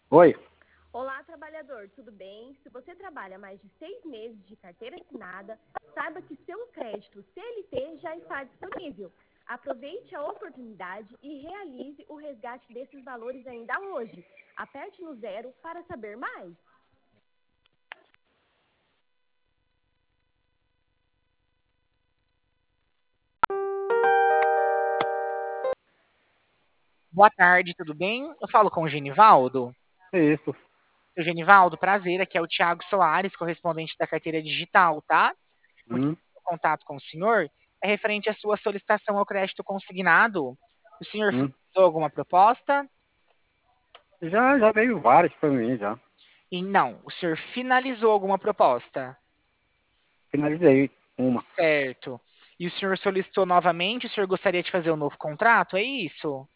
Oi. Olá, trabalhador, tudo bem? Se você trabalha mais de 6 meses de carteira assinada, saiba que seu crédito CLT já está disponível. Aproveite a oportunidade e realize o resgate desses valores ainda hoje. Aperte no zero para saber mais. Boa tarde, tudo bem? Eu falo com o Genivaldo. É isso. Seu Genivaldo, prazer, aqui é o Thiago Soares, correspondente da carteira digital, tá? O motivo Hum, do contato com o senhor é referente à sua solicitação ao crédito consignado. O senhor hum. finalizou alguma proposta? Já veio várias para mim, já. E não, o senhor finalizou alguma proposta. Finalizei uma. Certo. E o senhor solicitou novamente, o senhor gostaria de fazer um novo contrato, é isso?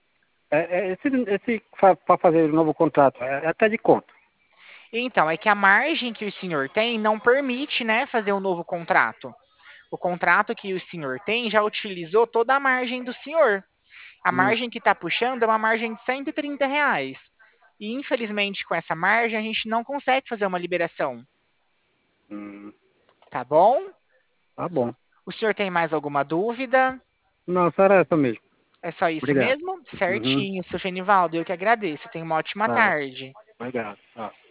Esse para fazer o novo contrato, é até de conta. Então, é que a margem que o senhor tem não permite, né, fazer um novo contrato. O contrato que o senhor tem já utilizou toda a margem do senhor. A Hum, margem que está puxando é uma margem de R$ 130. E infelizmente, com essa margem, a gente não consegue fazer uma liberação. hum. Tá bom? Tá bom. O senhor tem mais alguma dúvida? Não, só era essa mesmo. É só isso Obrigado. mesmo? Uhum. Certinho, seu Genivaldo. Eu que agradeço. Tenha uma ótima Tá, tarde. obrigado. Tá.